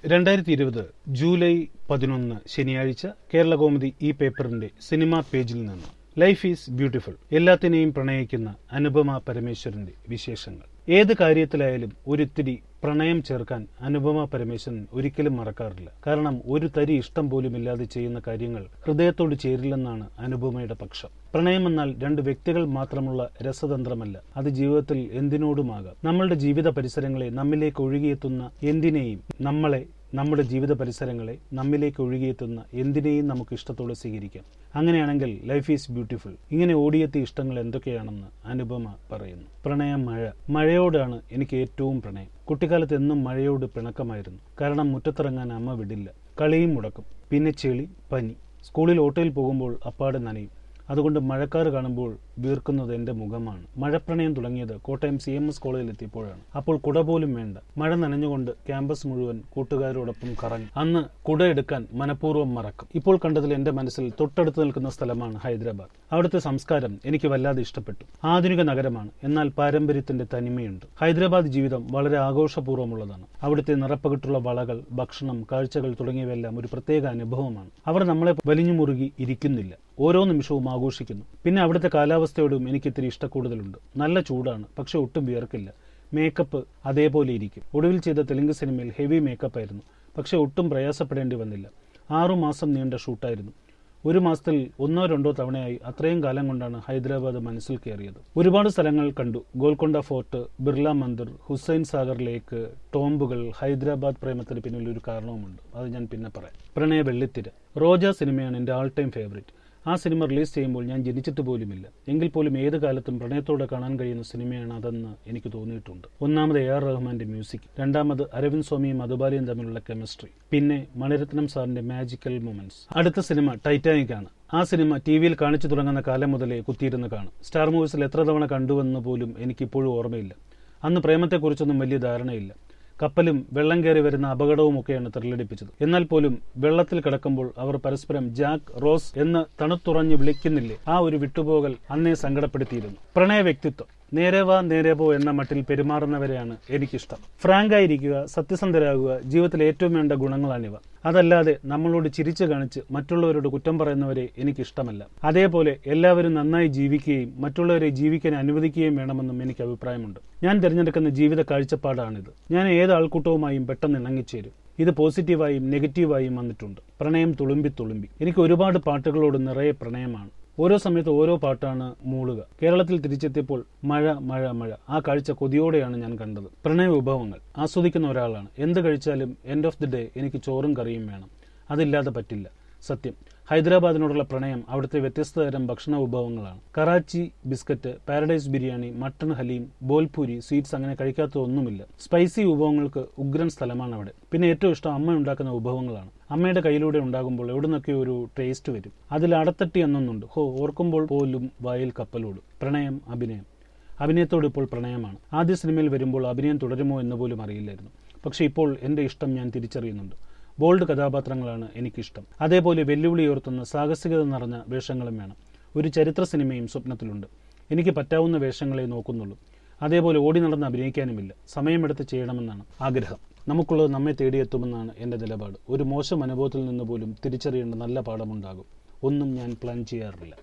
2020 July 11 ശനിയാഴ്ച കേരളകൗമുദി ഈ പേപ്പറിന്റെ സിനിമാ പേജിൽ നിന്ന് ലൈഫ് ഈസ് ബ്യൂട്ടിഫുൾ, എല്ലാത്തിനെയും പ്രണയിക്കുന്ന അനുപമ പരമേശ്വരന്റെ വിശേഷങ്ങൾ. ഏത് കാര്യത്തിലായാലും ഒരിത്തിരി പ്രണയം ചേർക്കാൻ അനുപമ പരമേശ്വരൻ ഒരിക്കലും മറക്കാറില്ല. കാരണം ഒരു തരി ഇഷ്ടം പോലും ഇല്ലാതെ ചെയ്യുന്ന കാര്യങ്ങൾ ഹൃദയത്തോട് ചേരില്ലെന്നാണ് അനുപമയുടെ പക്ഷം. പ്രണയമെന്നാൽ രണ്ട് വ്യക്തികൾ മാത്രമുള്ള രസതന്ത്രമല്ല, അത് ജീവിതത്തിൽ എന്തിനോടുമാകാം. നമ്മളുടെ ജീവിത പരിസരങ്ങളെ നമ്മിലേക്ക് ഒഴുകിയെത്തുന്ന എന്തിനേയും നമ്മുടെ ജീവിത പരിസരങ്ങളെ നമ്മിലേക്ക് ഒഴുകിയെത്തുന്ന എന്തിനേയും നമുക്ക് ഇഷ്ടത്തോടെ സ്വീകരിക്കാം. അങ്ങനെയാണെങ്കിൽ ലൈഫ് ഈസ് ബ്യൂട്ടിഫുൾ. ഇങ്ങനെ ഓടിയെത്തിയ ഇഷ്ടങ്ങൾ എന്തൊക്കെയാണെന്ന് അനുപമ പറയുന്നു. പ്രണയം, മഴയോടാണ് എനിക്ക് ഏറ്റവും പ്രണയം. കുട്ടിക്കാലത്ത് എന്നും മഴയോട് പിണക്കമായിരുന്നു. കാരണം മുറ്റത്തിറങ്ങാൻ അമ്മ വിടില്ല. കളിയും മുടക്കും, പിന്നെ ചെളി, പനി. സ്കൂളിൽ ഓട്ടോയിൽ പോകുമ്പോൾ അപ്പാടെ നനയും. അതുകൊണ്ട് മഴക്കാറ് കാണുമ്പോൾ വീർക്കുന്നത് എന്റെ മുഖമാണ്. മഴപ്രണയം തുടങ്ങിയത് കോട്ടയം CMS കോളേജിൽ എത്തിയപ്പോഴാണ്. അപ്പോൾ കുട പോലും വേണ്ട. മഴ നനഞ്ഞുകൊണ്ട് ക്യാമ്പസ് മുഴുവൻ കൂട്ടുകാരോടൊപ്പം കറങ്ങി. അന്ന് കുട എടുക്കാൻ മനഃപൂർവ്വം മറക്കും. ഇപ്പോൾ കണ്ടതിൽ എന്റെ മനസ്സിൽ തൊട്ടടുത്ത് നിൽക്കുന്ന സ്ഥലമാണ് ഹൈദരാബാദ്. അവിടുത്തെ സംസ്കാരം എനിക്ക് വല്ലാതെ ഇഷ്ടപ്പെട്ടു. ആധുനിക നഗരമാണ്, എന്നാൽ പാരമ്പര്യത്തിന്റെ തനിമയുണ്ട്. ഹൈദരാബാദ് ജീവിതം വളരെ ആഘോഷപൂർവ്വമുള്ളതാണ്. അവിടുത്തെ നിറപ്പകിട്ടുള്ള വളകൾ, ഭക്ഷണം, കാഴ്ചകൾ തുടങ്ങിയവയെല്ലാം ഒരു പ്രത്യേക അനുഭവമാണ്. അവർ നമ്മളെ വലിഞ്ഞു മുറുകി ഇരിക്കുന്നില്ല, ഓരോ നിമിഷവും ആഘോഷിക്കുന്നു. പിന്നെ അവിടുത്തെ കാലാവസ്ഥയോടും എനിക്ക് ഇത്തിരി ഇഷ്ടക്കൂടുതലുണ്ട്. നല്ല ചൂടാണ്, പക്ഷെ ഒട്ടും വിയർക്കില്ല. മേക്കപ്പ് അതേപോലെ ഇരിക്കും. ഒടുവിൽ ചെയ്ത തെലുങ്ക് സിനിമയിൽ ഹെവി മേക്കപ്പ് ആയിരുന്നു, പക്ഷെ ഒട്ടും പ്രയാസപ്പെടേണ്ടി വന്നില്ല. 6 മാസം നീണ്ട ഷൂട്ടായിരുന്നു. 1 മാസത്തിൽ 1-2 തവണയായി. അത്രയും കാലം കൊണ്ടാണ് ഹൈദരാബാദ് മനസ്സിൽ കയറിയത്. ഒരുപാട് സ്ഥലങ്ങൾ കണ്ടു. ഗോൽക്കൊണ്ട ഫോർട്ട്, ബിർള മന്ദിർ, ഹുസൈൻ സാഗർ ലേക്ക്, ടോംബുകൾ. ഹൈദരാബാദ് പ്രേമത്തിന് പിന്നിൽ ഒരു കാരണവുമുണ്ട്, അത് ഞാൻ പിന്നെ പറയാം. പ്രണയ വെള്ളിത്തിര. റോജ സിനിമയാണ് എന്റെ ആൾ ടൈം ഫേവറേറ്റ്. ആ സിനിമ റിലീസ് ചെയ്യുമ്പോൾ ഞാൻ ജനിച്ചിട്ട് പോലുമില്ല. എങ്കിൽ പോലും ഏത് കാലത്തും പ്രണയത്തോടെ കാണാൻ കഴിയുന്ന സിനിമയാണ് അതെന്ന് എനിക്ക് തോന്നിയിട്ടുണ്ട്. ഒന്നാമത് AR റഹ്മാന്റെ മ്യൂസിക്, രണ്ടാമത് അരവിന്ദ് സ്വാമിയും മധുബാലയും തമ്മിലുള്ള കെമിസ്ട്രി, പിന്നെ മണിരത്നം സാറിന്റെ മാജിക്കൽ മൊമെന്റ്സ്. അടുത്ത സിനിമ ടൈറ്റാനിക് ആണ്. ആ സിനിമ ടിവിയിൽ കാണിച്ചു തുടങ്ങുന്ന കാലം മുതലേ കുത്തിയിരുന്ന് കാണും. സ്റ്റാർ മൂവീസിൽ എത്ര തവണ കണ്ടുവെന്ന് പോലും എനിക്കിപ്പോഴും ഓർമ്മയില്ല. അന്ന് പ്രേമത്തെക്കുറിച്ചൊന്നും വലിയ ധാരണയില്ല. കപ്പലും വെള്ളം കയറി വരുന്ന അപകടവുമൊക്കെയാണ് ത്രില്ലടിപ്പിച്ചത്. എന്നാൽ പോലും വെള്ളത്തിൽ കിടക്കുമ്പോൾ അവർ പരസ്പരം ജാക്ക്, റോസ് എന്ന് തണുത്തുറഞ്ഞ് വിളിക്കുന്നില്ലേ, ആ ഒരു വിട്ടുപോകൽ അന്നേ സങ്കടപ്പെടുത്തിയിരുന്നു. പ്രണയ വ്യക്തിത്വം. നേരെ വാ നേരെ പോ എന്ന മട്ടിൽ പെരുമാറുന്നവരെയാണ് എനിക്കിഷ്ടം. ഫ്രാങ്കായിരിക്കുക, സത്യസന്ധരാകുക, ജീവിതത്തിൽ ഏറ്റവും വേണ്ട ഗുണങ്ങളാണിവ. അതല്ലാതെ നമ്മളോട് ചിരിച്ചു കാണിച്ച് മറ്റുള്ളവരോട് കുറ്റം പറയുന്നവരെ എനിക്കിഷ്ടമല്ല. അതേപോലെ എല്ലാവരും നന്നായി ജീവിക്കുകയും മറ്റുള്ളവരെ ജീവിക്കാൻ അനുവദിക്കുകയും വേണമെന്നും എനിക്ക് അഭിപ്രായമുണ്ട്. ഞാൻ തിരഞ്ഞെടുക്കുന്ന ജീവിത കാഴ്ചപ്പാടാണിത്. ഞാൻ ഏത് ആൾക്കൂട്ടവുമായും പെട്ടെന്ന് ഇണങ്ങിച്ചേരും. ഇത് പോസിറ്റീവായും നെഗറ്റീവായും വന്നിട്ടുണ്ട്. പ്രണയം തുളുമ്പി. എനിക്ക് ഒരുപാട് പാട്ടുകളോട് നിറയെ പ്രണയമാണ്. ഓരോ സമയത്ത് ഓരോ പാട്ടാണ് മൂളുക. കേരളത്തിൽ തിരിച്ചെത്തിയപ്പോൾ മഴ. ആ കാഴ്ച കൊതിയോടെയാണ് ഞാൻ കണ്ടത്. പ്രണയ വിഭവങ്ങൾ ആസ്വദിക്കുന്ന ഒരാളാണ്. എന്ത് കഴിച്ചാലും എൻഡ് ഓഫ് ദി ഡേ എനിക്ക് ചോറും കറിയും വേണം. അതില്ലാതെ പറ്റില്ല. സത്യം. ഹൈദരാബാദിനോടുള്ള പ്രണയം അവിടുത്തെ വ്യത്യസ്ത തരം ഭക്ഷണ വിഭവങ്ങളാണ്. Karachi biscuit, Paradise biryani, mutton haleem, bhelpuri, sweets, അങ്ങനെ കഴിക്കാത്ത ഒന്നുമില്ല. സ്പൈസി വിഭവങ്ങൾക്ക് ഉഗ്രൻ സ്ഥലമാണ് അവിടെ. പിന്നെ ഏറ്റവും ഇഷ്ടം അമ്മ ഉണ്ടാക്കുന്ന വിഭവങ്ങളാണ്. അമ്മയുടെ കയ്യിലൂടെ ഉണ്ടാകുമ്പോൾ എവിടെ നിന്നൊക്കെ ഒരു ടേസ്റ്റ് വരും. അതിൽ അടത്തട്ടി എന്നൊന്നുണ്ട്. ഓർക്കുമ്പോൾ പോലും വായിൽ കപ്പലോടും. പ്രണയം, അഭിനയത്തോട് ഇപ്പോൾ പ്രണയമാണ്. ആദ്യ സിനിമയിൽ വരുമ്പോൾ അഭിനയം തുടരുമോ എന്ന് പോലും അറിയില്ലായിരുന്നു. പക്ഷെ ഇപ്പോൾ എന്റെ ഇഷ്ടം ഞാൻ തിരിച്ചറിയുന്നുണ്ട്. ബോൾഡ് കഥാപാത്രങ്ങളാണ് എനിക്കിഷ്ടം. അതേപോലെ വെല്ലുവിളി ഉയർത്തുന്ന സാഹസികത നിറഞ്ഞ വേഷങ്ങളും വേണം. ഒരു ചരിത്ര സിനിമയും സ്വപ്നത്തിലുണ്ട്. എനിക്ക് പറ്റാവുന്ന വേഷങ്ങളെ നോക്കുന്നുള്ളൂ. അതേപോലെ ഓടി നടന്ന് അഭിനയിക്കാനുമില്ല. സമയമെടുത്ത് ചെയ്യണമെന്നാണ് ആഗ്രഹം. നമുക്കുള്ളത് നമ്മെ തേടിയെത്തുമെന്നാണ് എന്റെ നിലപാട്. ഒരു മോശം അനുഭവത്തിൽ നിന്ന് പോലും തിരിച്ചറിയേണ്ട നല്ല പാഠമുണ്ടാകും. ഒന്നും ഞാൻ പ്ലാൻ ചെയ്യാറില്ല.